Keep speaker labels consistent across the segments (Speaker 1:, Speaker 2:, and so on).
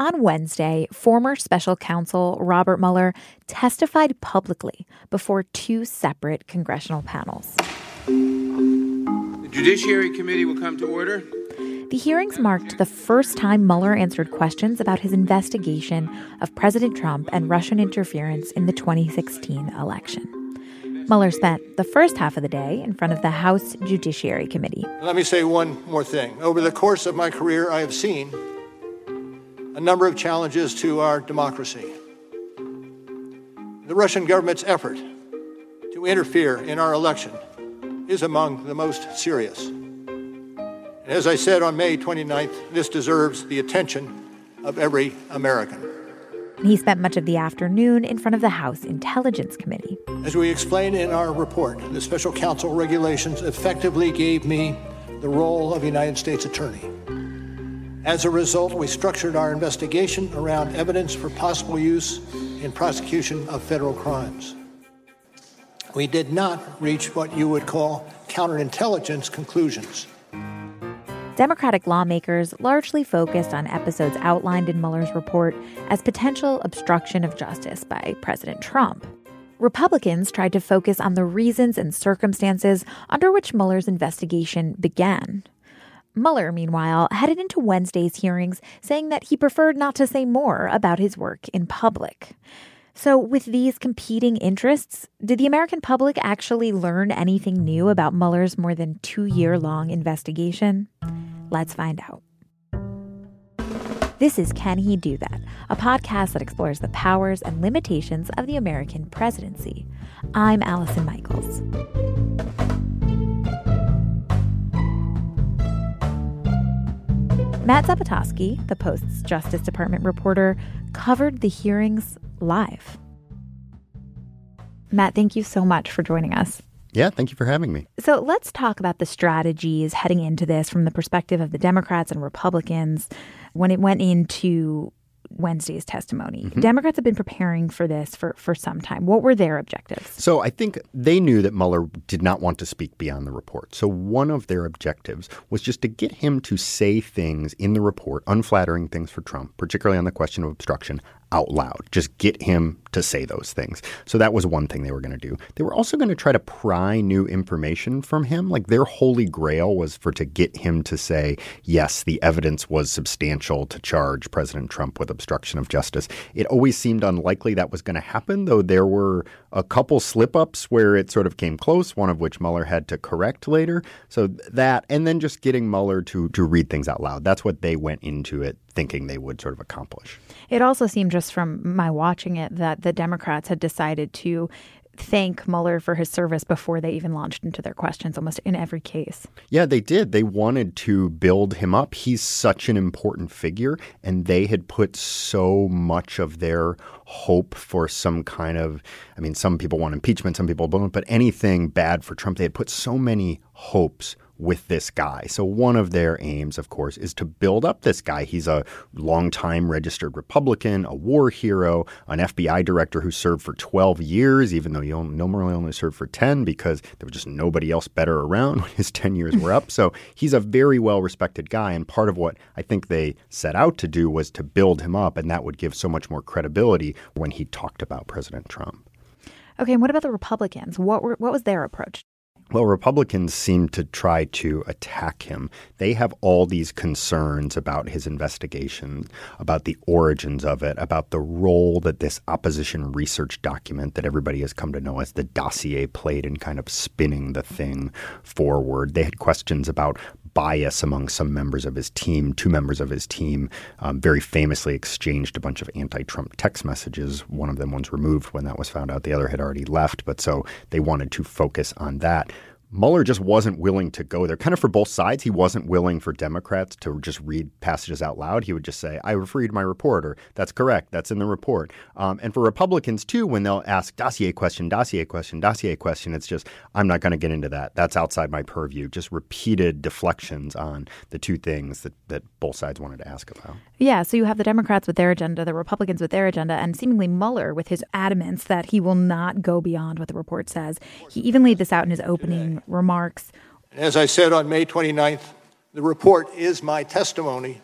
Speaker 1: On Wednesday, former special counsel Robert Mueller testified publicly before two separate congressional panels.
Speaker 2: The Judiciary Committee will come to order.
Speaker 1: The hearings marked the first time Mueller answered questions about his investigation of President Trump and Russian interference in the 2016 election. Mueller spent the first half of the day in front of the House Judiciary Committee.
Speaker 3: Let me say one more thing. Over the course of my career, I have seen a number of challenges to our democracy. The Russian government's effort to interfere in our election is among the most serious. And as I said on May 29th, this deserves the attention of every American.
Speaker 1: He spent much of the afternoon in front of the House Intelligence Committee.
Speaker 3: As we explained in our report, the special counsel regulations effectively gave me the role of United States Attorney. As a result, we structured our investigation around evidence for possible use in prosecution of federal crimes. We did not reach what you would call counterintelligence conclusions.
Speaker 1: Democratic lawmakers largely focused on episodes outlined in Mueller's report as potential obstruction of justice by President Trump. Republicans tried to focus on the reasons and circumstances under which Mueller's investigation began. Mueller, meanwhile, headed into Wednesday's hearings saying that he preferred not to say more about his work in public. So with these competing interests, did the American public actually learn anything new about Mueller's more than 2-year-long investigation? Let's find out. This is Can He Do That, a podcast that explores the powers and limitations of the American presidency. I'm Allison Michaels. Matt Zapotosky, the Post's Justice Department reporter, covered the hearings live. Matt, thank you so much for joining us.
Speaker 4: Yeah, thank you for having me.
Speaker 1: So let's talk about the strategies heading into this from the perspective of the Democrats and Republicans when it went into Wednesday's testimony. Mm-hmm. Democrats have been preparing for this for some time. What were their objectives?
Speaker 4: So I think they knew that Mueller did not want to speak beyond the report. So one of their objectives was just to get him to say things in the report, unflattering things for Trump, particularly on the question of obstruction, out loud. Just get him to say those things. So that was one thing they were going to do. They were also going to try to pry new information from him. Like their holy grail was to get him to say, yes, the evidence was substantial to charge President Trump with obstruction of justice. It always seemed unlikely that was going to happen, though there were a couple slip-ups where it sort of came close, one of which Mueller had to correct later. So that, and then just getting Mueller to read things out loud. That's what they went into it thinking they would sort of accomplish.
Speaker 1: It also seemed just from my watching it that the Democrats had decided to thank Mueller for his service before they even launched into their questions, almost in every case.
Speaker 4: Yeah, they did. They wanted to build him up. He's such an important figure, and they had put so much of their hope for some kind of, some people want impeachment, some people don't, but anything bad for Trump, they had put so many hopes with this guy. So one of their aims, of course, is to build up this guy. He's a longtime registered Republican, a war hero, an FBI director who served for 12 years, even though he normally only served for 10 because there was just nobody else better around when his 10 years were up. So he's a very well-respected guy. And part of what I think they set out to do was to build him up, and that would give so much more credibility when he talked about President Trump.
Speaker 1: Okay, and what about the Republicans? What was their approach?
Speaker 4: Well, Republicans seem to try to attack him. They have all these concerns about his investigation, about the origins of it, about the role that this opposition research document that everybody has come to know as the dossier played in kind of spinning the thing forward. They had questions about bias among some members of his team. Two members of his team very famously exchanged a bunch of anti-Trump text messages. One of them was removed when that was found out. The other had already left. But so they wanted to focus on that. Mueller just wasn't willing to go there. Kind of for both sides, he wasn't willing for Democrats to just read passages out loud. He would just say, I read my report, or that's correct, that's in the report. And for Republicans, too, when they'll ask dossier question, it's just, I'm not going to get into that. That's outside my purview. Just repeated deflections on the two things that both sides wanted to ask about.
Speaker 1: Yeah, so you have the Democrats with their agenda, the Republicans with their agenda, and seemingly Mueller with his adamance that he will not go beyond what the report says. He even laid this out in his opening remarks.
Speaker 3: As I said on May 29th, the report is my testimony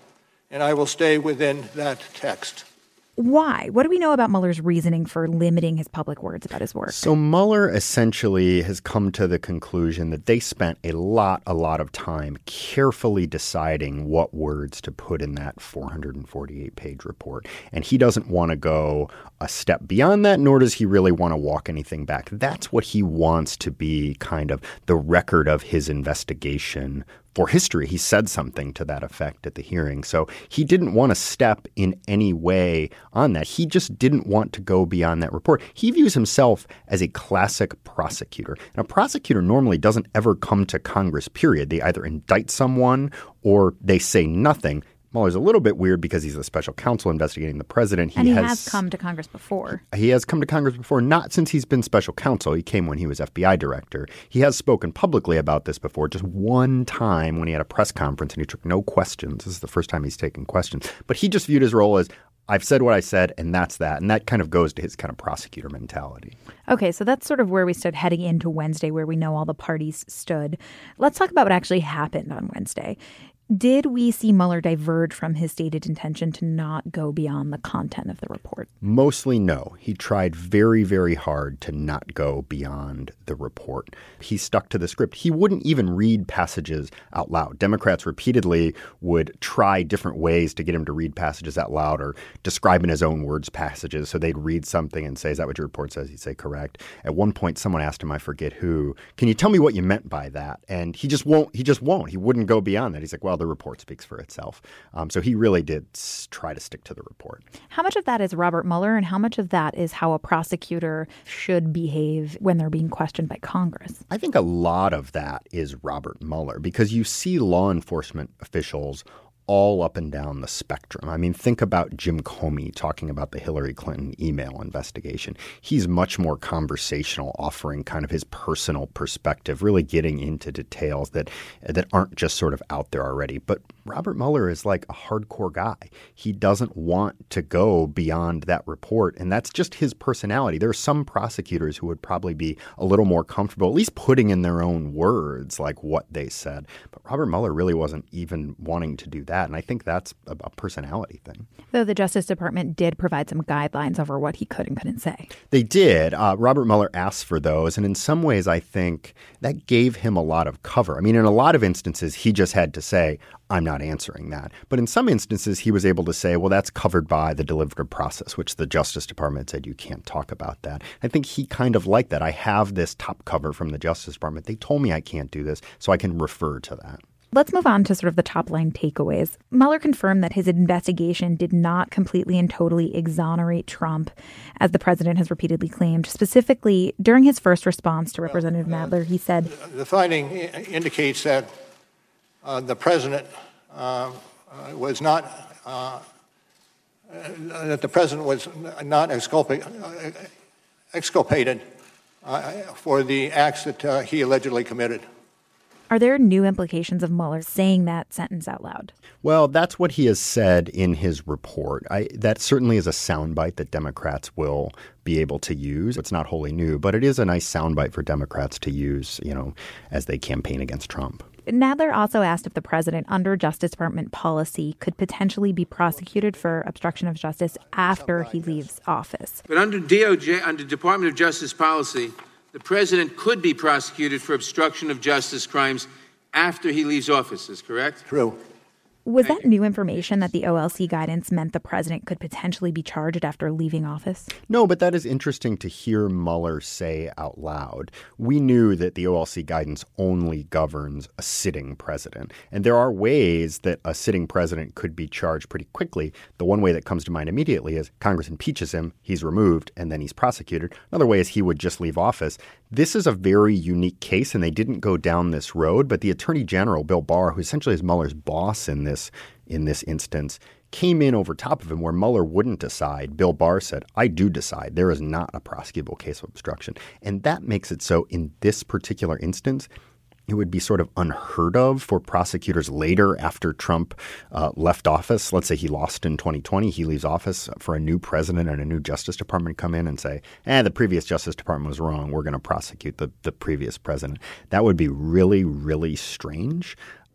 Speaker 3: and I will stay within that text.
Speaker 1: Why? What do we know about Mueller's reasoning for limiting his public words about his work?
Speaker 4: So Mueller essentially has come to the conclusion that they spent a lot of time carefully deciding what words to put in that 448-page report. And he doesn't want to go a step beyond that, nor does he really want to walk anything back. That's what he wants to be kind of the record of his investigation for history. He said something to that effect at the hearing. So he didn't want to step in any way on that. He just didn't want to go beyond that report. He views himself as a classic prosecutor. And a prosecutor normally doesn't ever come to Congress, period. They either indict someone or they say nothing. Mueller's a little bit weird because he's a special counsel investigating the president.
Speaker 1: He has come to Congress before.
Speaker 4: He has come to Congress before, not since he's been special counsel. He came when he was FBI director. He has spoken publicly about this before, just one time when he had a press conference and he took no questions. This is the first time he's taken questions. But he just viewed his role as, I've said what I said, and that's that. And that kind of goes to his kind of prosecutor mentality.
Speaker 1: Okay, so that's sort of where we stood heading into Wednesday, where we know all the parties stood. Let's talk about what actually happened on Wednesday. Did we see Mueller diverge from his stated intention to not go beyond the content of the report?
Speaker 4: Mostly no. He tried very, very hard to not go beyond the report. He stuck to the script. He wouldn't even read passages out loud. Democrats repeatedly would try different ways to get him to read passages out loud or describe in his own words passages. So they'd read something and say, is that what your report says? He'd say, correct. At one point, someone asked him, I forget who, can you tell me what you meant by that? And he just won't. He wouldn't go beyond that. He's like, well, the report speaks for itself. So he really did try to stick to the report.
Speaker 1: How much of that is Robert Mueller and how much of that is how a prosecutor should behave when they're being questioned by Congress?
Speaker 4: I think a lot of that is Robert Mueller because you see law enforcement officials all up and down the spectrum. I mean, think about Jim Comey talking about the Hillary Clinton email investigation. He's much more conversational, offering kind of his personal perspective, really getting into details that aren't just sort of out there already. But Robert Mueller is like a hardcore guy. He doesn't want to go beyond that report, and that's just his personality. There are some prosecutors who would probably be a little more comfortable, at least putting in their own words, like what they said. But Robert Mueller really wasn't even wanting to do that. And I think that's a personality thing.
Speaker 1: Though the Justice Department did provide some guidelines over what he could and couldn't say.
Speaker 4: They did. Robert Mueller asked for those. And in some ways, I think that gave him a lot of cover. I mean, in a lot of instances, he just had to say, I'm not answering that. But in some instances, he was able to say, well, that's covered by the deliberative process, which the Justice Department said you can't talk about that. I think he kind of liked that. I have this top cover from the Justice Department. They told me I can't do this, so I can refer to that.
Speaker 1: Let's move on to sort of the top line takeaways. Mueller confirmed that his investigation did not completely and totally exonerate Trump, as the president has repeatedly claimed. Specifically, during his first response to Representative Nadler, he said,
Speaker 3: the finding indicates that the president was not exculpated for the acts that he allegedly committed.
Speaker 1: Are there new implications of Mueller saying that sentence out loud?
Speaker 4: Well, that's what he has said in his report. That certainly is a soundbite that Democrats will be able to use. It's not wholly new, but it is a nice soundbite for Democrats to use, as they campaign against Trump.
Speaker 1: Nadler also asked if the president, under Justice Department policy, could potentially be prosecuted for obstruction of justice after he leaves office.
Speaker 2: But under DOJ, under Department of Justice policy, the president could be prosecuted for obstruction of justice crimes after he leaves office, is correct?
Speaker 3: True.
Speaker 1: Was that new information that the OLC guidance meant the president could potentially be charged after leaving office?
Speaker 4: No, but that is interesting to hear Mueller say out loud. We knew that the OLC guidance only governs a sitting president. And there are ways that a sitting president could be charged pretty quickly. The one way that comes to mind immediately is Congress impeaches him, he's removed, and then he's prosecuted. Another way is he would just leave office. This is a very unique case, and they didn't go down this road. But the Attorney General, Bill Barr, who essentially is Mueller's boss in this instance, came in over top of him where Mueller wouldn't decide. Bill Barr said, I do decide. There is not a prosecutable case of obstruction. And that makes it so in this particular instance, it would be sort of unheard of for prosecutors later after Trump left office. Let's say he lost in 2020. He leaves office for a new president and a new Justice Department come in and say, the previous Justice Department was wrong. We're going to prosecute the previous president. That would be really, really strange.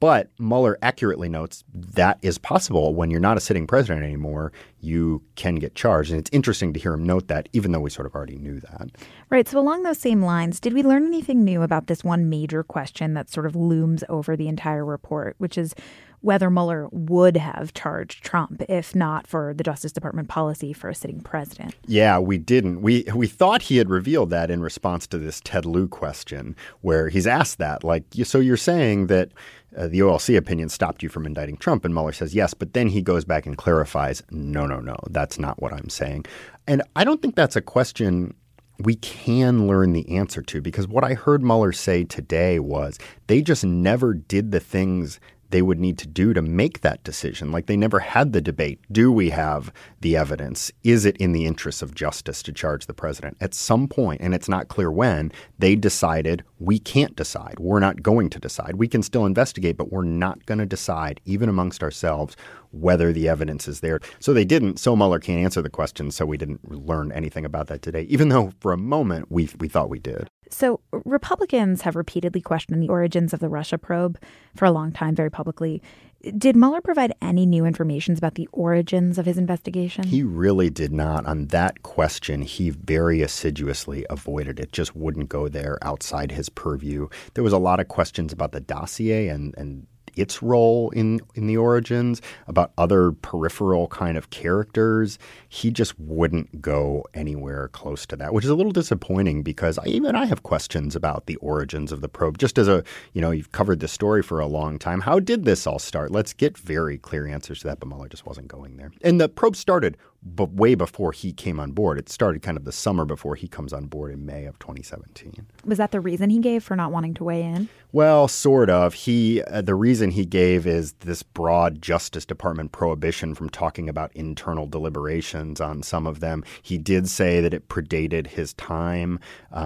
Speaker 4: But Mueller accurately notes that is possible. When you're not a sitting president anymore, you can get charged. And it's interesting to hear him note that, even though we sort of already knew that.
Speaker 1: Right. So along those same lines, did we learn anything new about this one major question that sort of looms over the entire report, which is whether Mueller would have charged Trump if not for the Justice Department policy for a sitting president?
Speaker 4: Yeah, we didn't. We thought he had revealed that in response to this Ted Lieu question, where he's asked that, like, so you're saying that the OLC opinion stopped you from indicting Trump, and Mueller says yes, but then he goes back and clarifies, no, that's not what I'm saying. And I don't think that's a question we can learn the answer to, because what I heard Mueller say today was they just never did the things they would need to do to make that decision. Like, they never had the debate. Do we have the evidence? Is it in the interests of justice to charge the president? At some point, and it's not clear when, they decided we can't decide. We're not going to decide. We can still investigate, but we're not going to decide, even amongst ourselves, whether the evidence is there. So they didn't. So Mueller can't answer the question. So we didn't learn anything about that today, even though for a moment we thought we did.
Speaker 1: So Republicans have repeatedly questioned the origins of the Russia probe for a long time, very publicly. Did Mueller provide any new information about the origins of his investigation?
Speaker 4: He really did not. On that question, he very assiduously avoided it, just wouldn't go there outside his purview. There was a lot of questions about the dossier and its role in the origins, about other peripheral kind of characters. He just wouldn't go anywhere close to that, which is a little disappointing because I have questions about the origins of the probe. Just as you've covered this story for a long time. How did this all start? Let's get very clear answers to that, but Mueller just wasn't going there. And the probe started way before he came on board. It started kind of the summer before he comes on board in May of 2017.
Speaker 1: Was that the reason he gave for not wanting to weigh in?
Speaker 4: Well, sort of. The reason he gave is this broad Justice Department prohibition from talking about internal deliberations on some of them. He did say that it predated his time.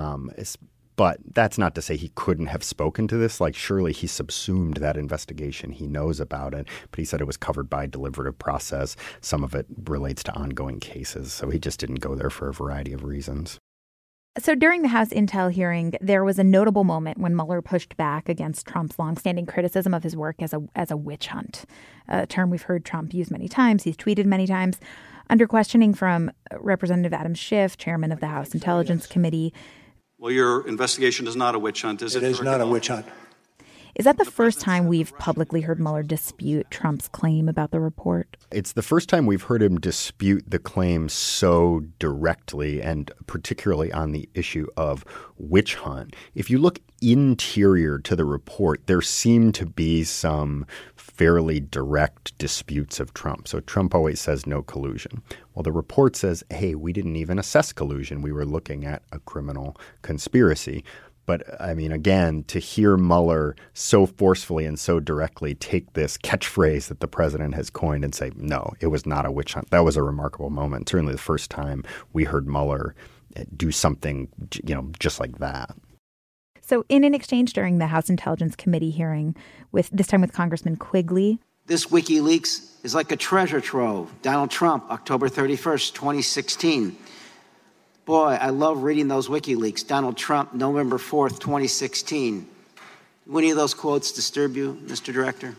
Speaker 4: But that's not to say he couldn't have spoken to this. Like, surely he subsumed that investigation. He knows about it. But he said it was covered by deliberative process. Some of it relates to ongoing cases. So he just didn't go there for a variety of reasons.
Speaker 1: So during the House Intel hearing, there was a notable moment when Mueller pushed back against Trump's longstanding criticism of his work as a witch hunt, a term we've heard Trump use many times. He's tweeted many times. Under questioning from Representative Adam Schiff, chairman of the House Intelligence Committee.
Speaker 5: Well, your investigation is not a witch hunt, is it?
Speaker 3: It is not a witch hunt.
Speaker 1: Is that the first time we've publicly heard Mueller dispute Trump's claim about the report?
Speaker 4: It's the first time we've heard him dispute the claim so directly, and particularly on the issue of witch hunt. If you look interior to the report, there seem to be some fairly direct disputes of Trump. So Trump always says no collusion. Well, the report says, hey, we didn't even assess collusion. We were looking at a criminal conspiracy. But, I mean, again, to hear Mueller so forcefully and so directly take this catchphrase that the president has coined and say, no, it was not a witch hunt, that was a remarkable moment. Certainly the first time we heard Mueller do something, just like that.
Speaker 1: So in an exchange during the House Intelligence Committee hearing, this time with Congressman Quigley.
Speaker 6: This WikiLeaks is like a treasure trove. Donald Trump, October 31st, 2016. Boy, I love reading those WikiLeaks. Donald Trump, November 4th, 2016. Will any of those quotes disturb you, Mr. Director?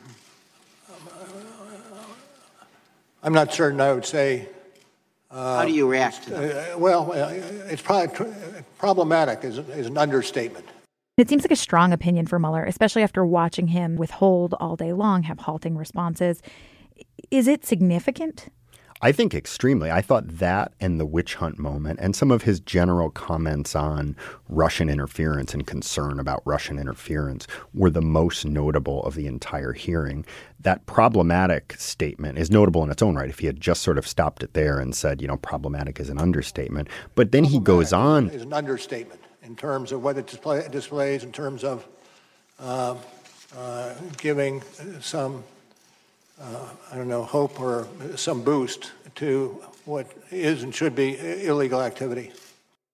Speaker 3: I'm not certain I would say.
Speaker 6: How do you react to that?
Speaker 3: It's probably problematic is an understatement.
Speaker 1: It seems like a strong opinion for Mueller, especially after watching him withhold all day long, have halting responses. Is it significant?
Speaker 4: I think extremely. I thought that and the witch hunt moment and some of his general comments on Russian interference and concern about Russian interference were the most notable of the entire hearing. That problematic statement is notable in its own right. If he had just sort of stopped it there and said, problematic is an understatement. But then he goes on.
Speaker 3: Is an understatement in terms of what it displays, in terms of giving some hope or some boost to what is and should be illegal activity.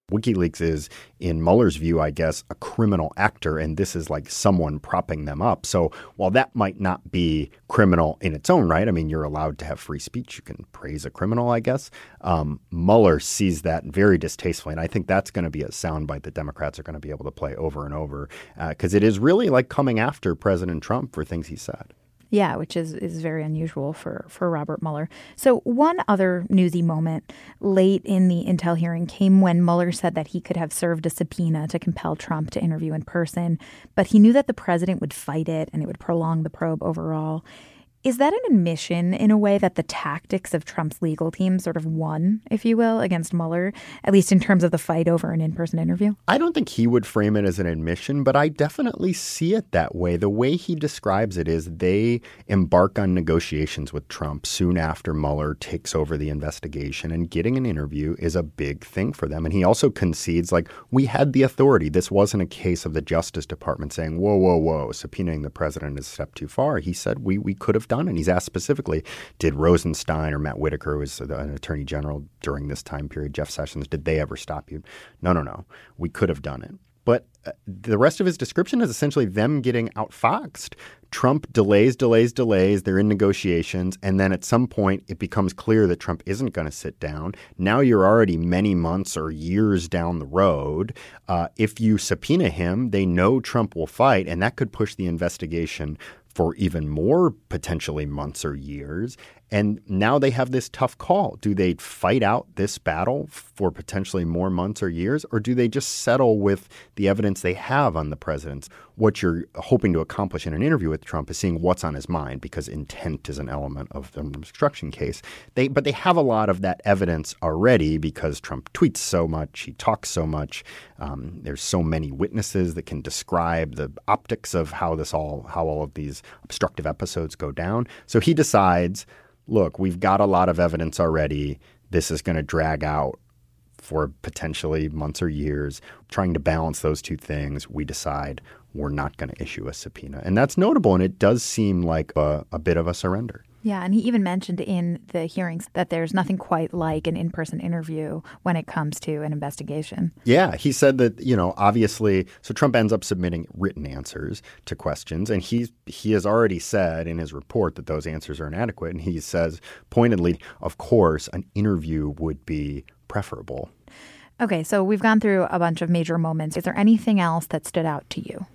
Speaker 4: WikiLeaks is, in Mueller's view, I guess, a criminal actor, and this is like someone propping them up. So while that might not be criminal in its own right, I mean, you're allowed to have free speech. You can praise a criminal, I guess. Mueller sees that very distastefully, and I think that's going to be a soundbite that Democrats are going to be able to play over and over because it is really like coming after President Trump for things he said.
Speaker 1: Yeah, which is very unusual for Robert Mueller. So one other newsy moment late in the intel hearing came when Mueller said that he could have served a subpoena to compel Trump to interview in person, but he knew that the president would fight it and it would prolong the probe overall. Is that an admission in a way that the tactics of Trump's legal team sort of won, if you will, against Mueller, at least in terms of the fight over an in-person interview?
Speaker 4: I don't think he would frame it as an admission, but I definitely see it that way. The way he describes it is they embark on negotiations with Trump soon after Mueller takes over the investigation, and getting an interview is a big thing for them. And he also concedes, like, we had the authority. This wasn't a case of the Justice Department saying, whoa, subpoenaing the president is a step too far. He said we could have done. And he's asked specifically, did Rosenstein or Matt Whitaker, who was an attorney general during this time period, Jeff Sessions, did they ever stop you? No. We could have done it. But the rest of his description is essentially them getting outfoxed. Trump delays. They're in negotiations. And then at some point, it becomes clear that Trump isn't going to sit down. Now you're already many months or years down the road. If you subpoena him, they know Trump will fight, and that could push the investigation for even more potentially months or years. And now they have this tough call. Do they fight out this battle for potentially more months or years, or do they just settle with the evidence they have on the president? What you're hoping to accomplish in an interview with Trump is seeing what's on his mind, because intent is an element of the obstruction case. But they have a lot of that evidence already because Trump tweets so much, he talks so much. There's so many witnesses that can describe the optics of how all of these obstructive episodes go down. So he decides, look, we've got a lot of evidence already. This is going to drag out for potentially months or years. Trying to balance those two things, we decide we're not going to issue a subpoena. And that's notable, and it does seem like a bit of a surrender.
Speaker 1: Yeah, and he even mentioned in the hearings that there's nothing quite like an in-person interview when it comes to an investigation. Yeah,
Speaker 4: he said that, obviously, so Trump ends up submitting written answers to questions, and he has already said in his report that those answers are inadequate, and he says pointedly, of course, an interview would be preferable.
Speaker 1: Okay, so we've gone through a bunch of major moments. Is there anything else that stood out to you?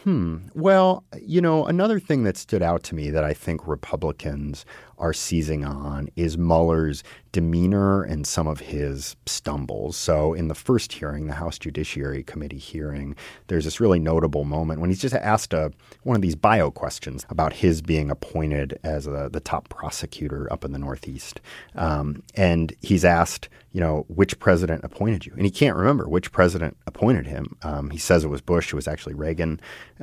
Speaker 4: Well, another thing that stood out to me that I think Republicans are seizing on is Mueller's demeanor and some of his stumbles. So in the first hearing, the House Judiciary Committee hearing, there's this really notable moment when he's just asked one of these bio questions about his being appointed as the top prosecutor up in the Northeast. And he's asked, which president appointed you? And he can't remember which president appointed him. He says it was Bush. It was actually Reagan.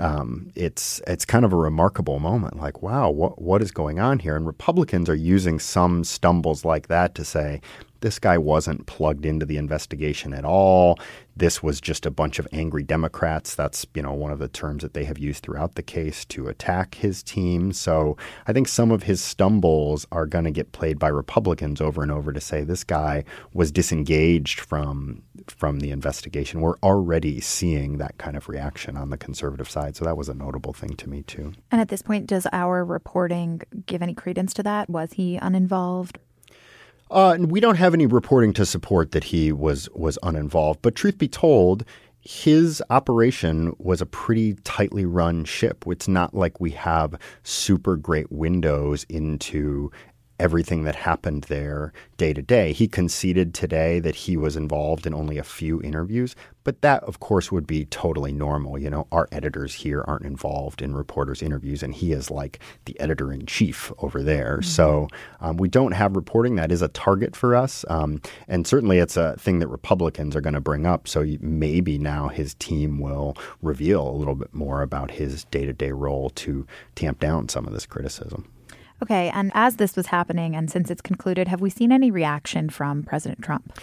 Speaker 4: It's kind of a remarkable moment. Like, wow, what is going on here? And Republicans are using some stumbles like that to say, this guy wasn't plugged into the investigation at all. This was just a bunch of angry Democrats. That's, one of the terms that they have used throughout the case to attack his team. So I think some of his stumbles are going to get played by Republicans over and over to say this guy was disengaged from the investigation. We're already seeing that kind of reaction on the conservative side. So that was a notable thing to me, too.
Speaker 1: And at this point, does our reporting give any credence to that? Was he uninvolved?
Speaker 4: We don't have any reporting to support that he was uninvolved. But truth be told, his operation was a pretty tightly run ship. It's not like we have super great windows into everything that happened there day to day. He conceded today that he was involved in only a few interviews, but that, of course, would be totally normal. Our editors here aren't involved in reporters' interviews, and he is like the editor-in-chief over there. Mm-hmm. So we don't have reporting. That is a target for us, and certainly it's a thing that Republicans are going to bring up. So maybe now his team will reveal a little bit more about his day-to-day role to tamp down some of this criticism.
Speaker 1: Okay, and as this was happening and since it's concluded, have we seen any reaction from President Trump?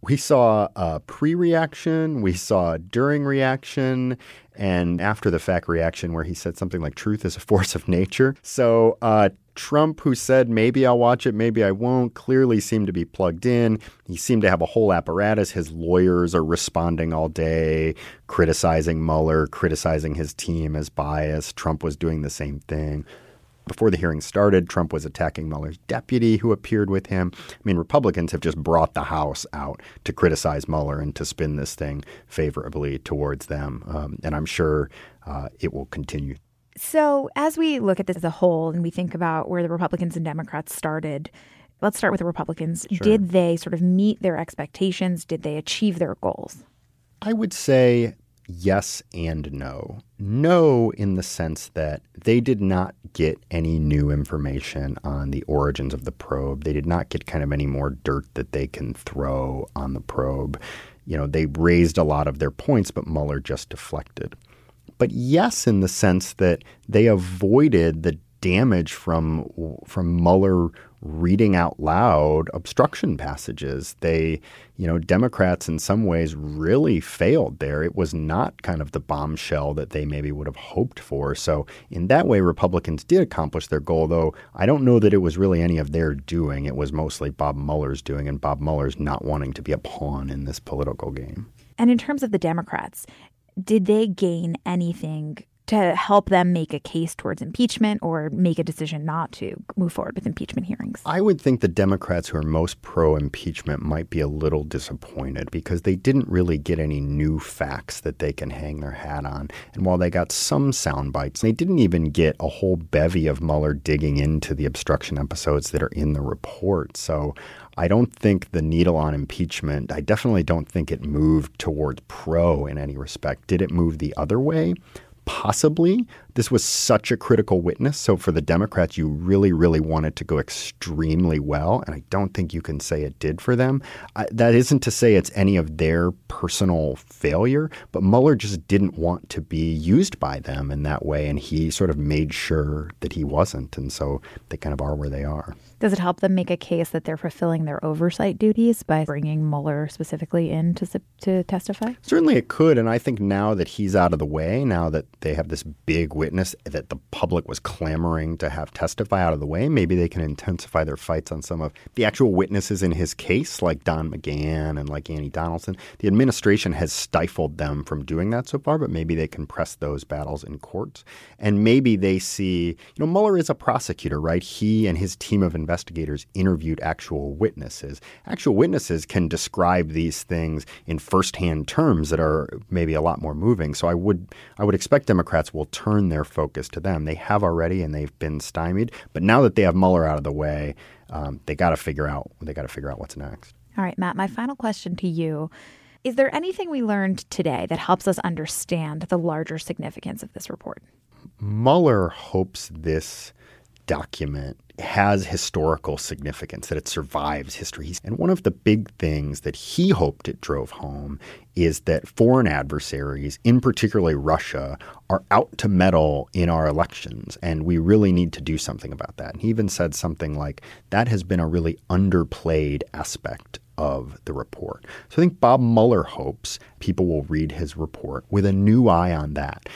Speaker 4: We saw a pre-reaction, we saw a during reaction, and after the fact reaction where he said something like truth is a force of nature. So Trump, who said maybe I'll watch it, maybe I won't, clearly seemed to be plugged in. He seemed to have a whole apparatus. His lawyers are responding all day, criticizing Mueller, criticizing his team as biased. Trump was doing the same thing. Before the hearing started, Trump was attacking Mueller's deputy who appeared with him. I mean, Republicans have just brought the House out to criticize Mueller and to spin this thing favorably towards them. And I'm sure it will continue.
Speaker 1: So as we look at this as a whole and we think about where the Republicans and Democrats started, let's start with the Republicans.
Speaker 4: Sure.
Speaker 1: Did they sort of meet their expectations? Did they achieve their goals?
Speaker 4: I would say yes and no. No, in the sense that they did not get any new information on the origins of the probe. They did not get kind of any more dirt that they can throw on the probe. You know, they raised a lot of their points, but Mueller just deflected. But yes, in the sense that they avoided the damage from Mueller reading out loud obstruction passages. They, Democrats in some ways really failed there. It was not kind of the bombshell that they maybe would have hoped for. So in that way, Republicans did accomplish their goal, though I don't know that it was really any of their doing. It was mostly Bob Mueller's doing, and Bob Mueller's not wanting to be a pawn in this political game.
Speaker 1: And in terms of the Democrats, did they gain anything to help them make a case towards impeachment or make a decision not to move forward with impeachment hearings?
Speaker 4: I would think the Democrats who are most pro-impeachment might be a little disappointed because they didn't really get any new facts that they can hang their hat on. And while they got some sound bites, they didn't even get a whole bevy of Mueller digging into the obstruction episodes that are in the report. So I don't think the needle on impeachment, I definitely don't think it moved towards pro in any respect. Did it move the other way? Possibly. This was such a critical witness. So for the Democrats, you really, really want it to go extremely well. And I don't think you can say it did for them. That isn't to say it's any of their personal failure, but Mueller just didn't want to be used by them in that way. And he sort of made sure that he wasn't. And so they kind of are where they are.
Speaker 1: Does it help them make a case that they're fulfilling their oversight duties by bringing Mueller specifically in to testify?
Speaker 4: Certainly it could. And I think now that he's out of the way, now that they have this big witness that the public was clamoring to have testify out of the way, maybe they can intensify their fights on some of the actual witnesses in his case, like Don McGahn and like Annie Donaldson. The administration has stifled them from doing that so far, but maybe they can press those battles in courts. And maybe they see, Mueller is a prosecutor, right? He and his team of investigators interviewed actual witnesses. Actual witnesses can describe these things in firsthand terms that are maybe a lot more moving. So I would expect Democrats will turn their focus to them. They have already, and they've been stymied. But now that they have Mueller out of the way, they got to figure out what's next.
Speaker 1: All right, Matt, my final question to you. Is there anything we learned today that helps us understand the larger significance of this report?
Speaker 4: Mueller hopes this document has historical significance, that it survives history. And one of the big things that he hoped it drove home is that foreign adversaries, in particularly Russia, are out to meddle in our elections, and we really need to do something about that. And he even said something like, that has been a really underplayed aspect of the report. So I think Bob Mueller hopes people will read his report with a new eye on that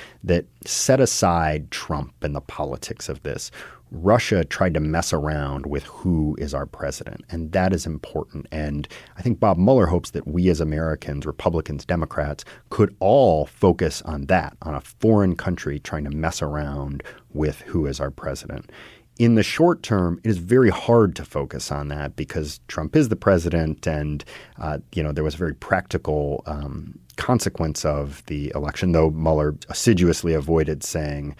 Speaker 4: set aside Trump and the politics of this. Russia tried to mess around with who is our president, and that is important. And I think Bob Mueller hopes that we as Americans, Republicans, Democrats, could all focus on that, on a foreign country trying to mess around with who is our president. In the short term, it is very hard to focus on that because Trump is the president, and there was a very practical consequence of the election, though Mueller assiduously avoided saying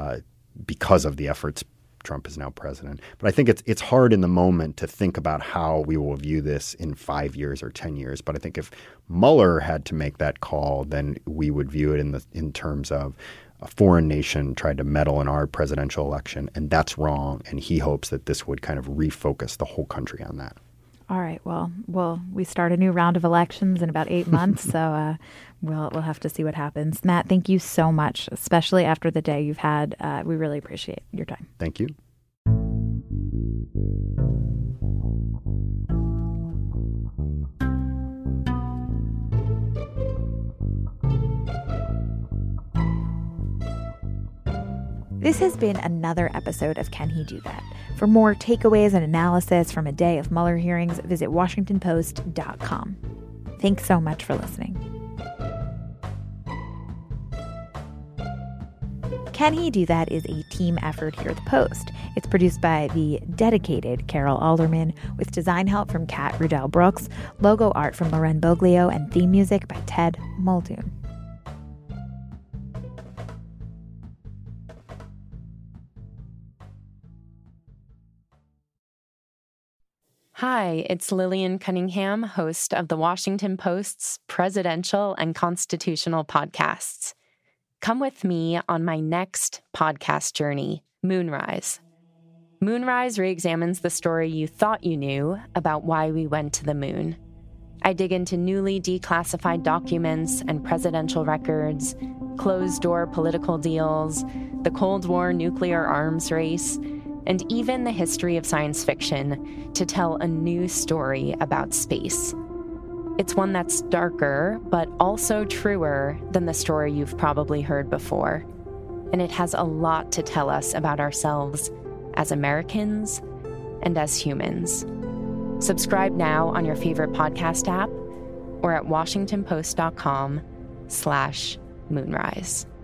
Speaker 4: because of the efforts Trump is now president. But I think it's hard in the moment to think about how we will view this in 5 years or 10 years. But I think if Mueller had to make that call, then we would view it in terms of a foreign nation tried to meddle in our presidential election, and that's wrong. And he hopes that this would kind of refocus the whole country on that.
Speaker 1: All right. Well, we start a new round of elections in about 8 months, so we'll have to see what happens. Matt, thank you so much, especially after the day you've had. We really appreciate your time.
Speaker 4: Thank you.
Speaker 1: This has been another episode of Can He Do That? For more takeaways and analysis from a day of Mueller hearings, visit WashingtonPost.com. Thanks so much for listening. Can He Do That is a team effort here at The Post. It's produced by the dedicated Carol Alderman, with design help from Kat Rudell Brooks, logo art from Loren Boglio, and theme music by Ted Muldoon.
Speaker 7: Hi, it's Lillian Cunningham, host of the Washington Post's presidential and constitutional podcasts. Come with me on my next podcast journey, Moonrise. Moonrise reexamines the story you thought you knew about why we went to the moon. I dig into newly declassified documents and presidential records, closed-door political deals, the Cold War nuclear arms race, and even the history of science fiction to tell a new story about space. It's one that's darker, but also truer than the story you've probably heard before. And it has a lot to tell us about ourselves as Americans and as humans. Subscribe now on your favorite podcast app or at WashingtonPost.com/Moonrise.